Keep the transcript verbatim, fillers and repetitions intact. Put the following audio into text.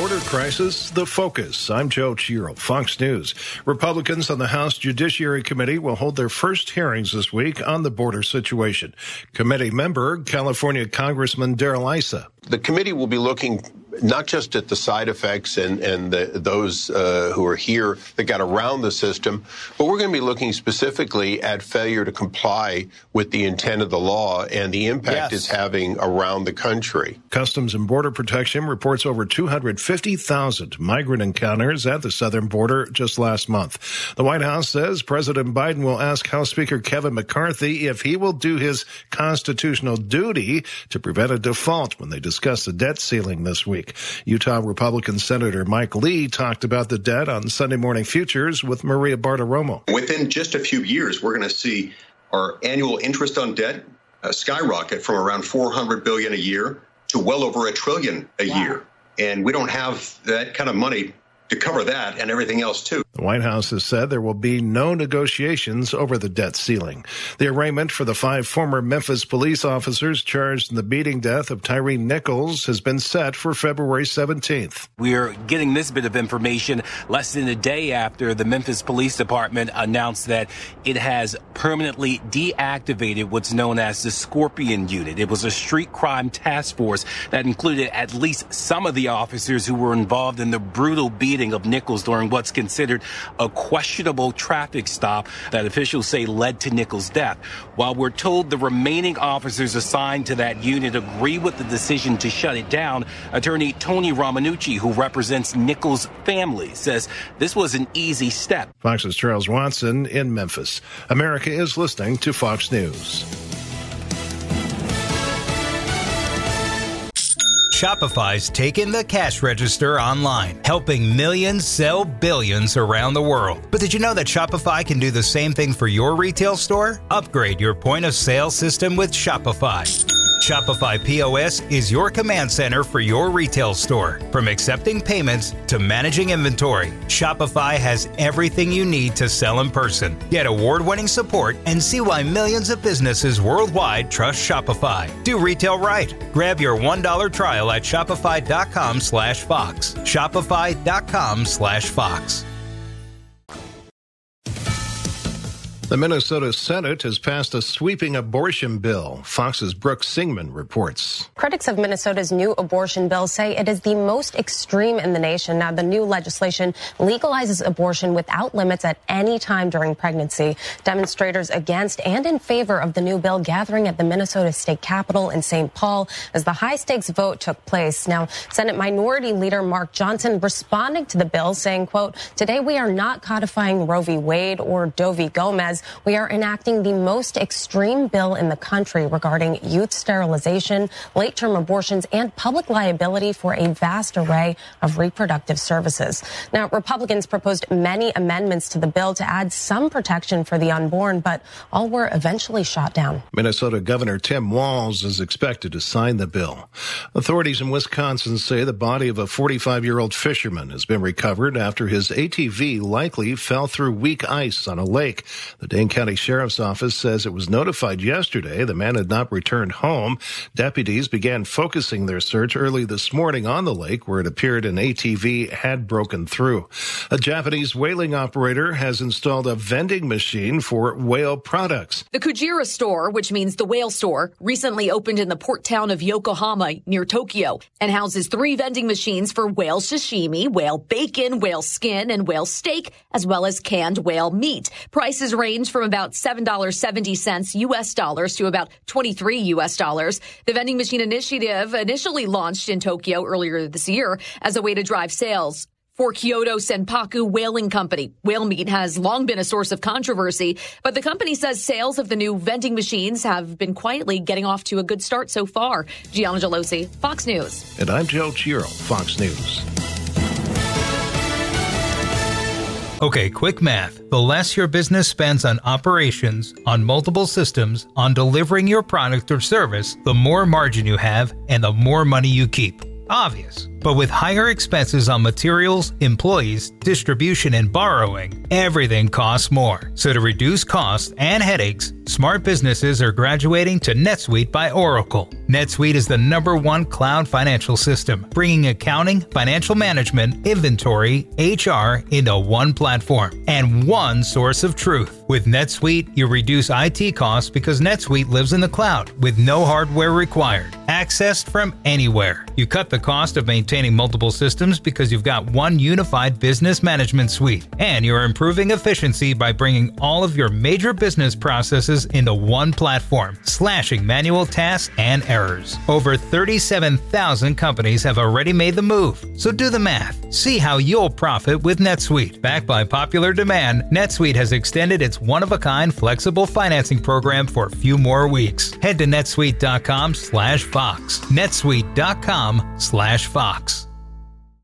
border crisis, the focus. I'm Joe Chiro, Fox News. Republicans on the House Judiciary Committee will hold their first hearings this week on the border situation. Committee member, California Congressman Darrell Issa. The committee will be looking not just at the side effects and, and the, those uh, who are here that got around the system, but we're going to be looking specifically at failure to comply with the intent of the law and the impact yes. it's having around the country. Customs and Border Protection reports over two hundred fifty thousand migrant encounters at the southern border just last month. The White House says President Biden will ask House Speaker Kevin McCarthy if he will do his constitutional duty to prevent a default when they discuss the debt ceiling this week. Utah Republican Senator Mike Lee talked about the debt on Sunday Morning Futures with Maria Bartiromo. Within just a few years, we're going to see our annual interest on debt uh, skyrocket from around four hundred billion dollars a year to well over a trillion a wow. year. And we don't have that kind of money to cover that and everything else, too. The White House has said there will be no negotiations over the debt ceiling. The arraignment for the five former Memphis police officers charged in the beating death of Tyree Nichols has been set for February seventeenth. We're getting this bit of information less than a day after the Memphis Police Department announced that it has permanently deactivated what's known as the Scorpion Unit. It was a street crime task force that included at least some of the officers who were involved in the brutal beating of Nichols during what's considered a questionable traffic stop that officials say led to Nichols' death. While we're told the remaining officers assigned to that unit agree with the decision to shut it down, attorney Tony Romanucci, who represents Nichols' family, says this was an easy step. Fox's Charles Watson in Memphis. America is listening to Fox News. Shopify's taken the cash register online, helping millions sell billions around the world. But did you know that Shopify can do the same thing for your retail store? Upgrade your point of sale system with Shopify. Shopify P O S is your command center for your retail store. From accepting payments to managing inventory, Shopify has everything you need to sell in person. Get award-winning support and see why millions of businesses worldwide trust Shopify. Do retail right. Grab your one dollar trial at shopify.com slash Fox. Shopify.com slash Fox. The Minnesota Senate has passed a sweeping abortion bill. Fox's Brooke Singman reports. Critics of Minnesota's new abortion bill say it is the most extreme in the nation. Now, the new legislation legalizes abortion without limits at any time during pregnancy. Demonstrators against and in favor of the new bill gathering at the Minnesota State Capitol in Saint Paul as the high-stakes vote took place. Now, Senate Minority Leader Mark Johnson responding to the bill saying, quote, "Today we are not codifying Roe v. Wade or Doe v. Gomez. We are enacting the most extreme bill in the country regarding youth sterilization, late-term abortions, and public liability for a vast array of reproductive services." Now, Republicans proposed many amendments to the bill to add some protection for the unborn, but all were eventually shot down. Minnesota Governor Tim Walz is expected to sign the bill. Authorities in Wisconsin say the body of a forty-five-year-old fisherman has been recovered after his A T V likely fell through weak ice on a lake. The Dane County Sheriff's Office says it was notified yesterday the man had not returned home. Deputies began focusing their search early this morning on the lake where it appeared an A T V had broken through. A Japanese whaling operator has installed a vending machine for whale products. The Kujira store, which means the whale store, recently opened in the port town of Yokohama near Tokyo and houses three vending machines for whale sashimi, whale bacon, whale skin, and whale steak, as well as canned whale meat. Prices range from about seven dollars and seventy cents U S dollars to about twenty-three U S dollars. The vending machine initiative initially launched in Tokyo earlier this year as a way to drive sales. For Kyoto Senpaku Whaling Company, whale meat has long been a source of controversy, but the company says sales of the new vending machines have been quietly getting off to a good start so far. Gianna Gelosi, Fox News. And I'm Joe Chiro, Fox News. Okay, quick math. The less your business spends on operations, on multiple systems, on delivering your product or service, the more margin you have and the more money you keep. Obvious. But with higher expenses on materials, employees, distribution, and borrowing, everything costs more. So to reduce costs and headaches, smart businesses are graduating to NetSuite by Oracle. NetSuite is the number one cloud financial system, bringing accounting, financial management, inventory, H R into one platform and one source of truth. With NetSuite, you reduce I T costs because NetSuite lives in the cloud with no hardware required, accessed from anywhere. You cut the cost of maintaining multiple systems because you've got one unified business management suite, and you're improving efficiency by bringing all of your major business processes into one platform, slashing manual tasks and errors. Over thirty-seven thousand companies have already made the move, so do the math. See how you'll profit with NetSuite. Backed by popular demand, NetSuite has extended its one-of-a-kind flexible financing program for a few more weeks. Head to netsuite dot com slash Fox. netsuite dot com slash Fox.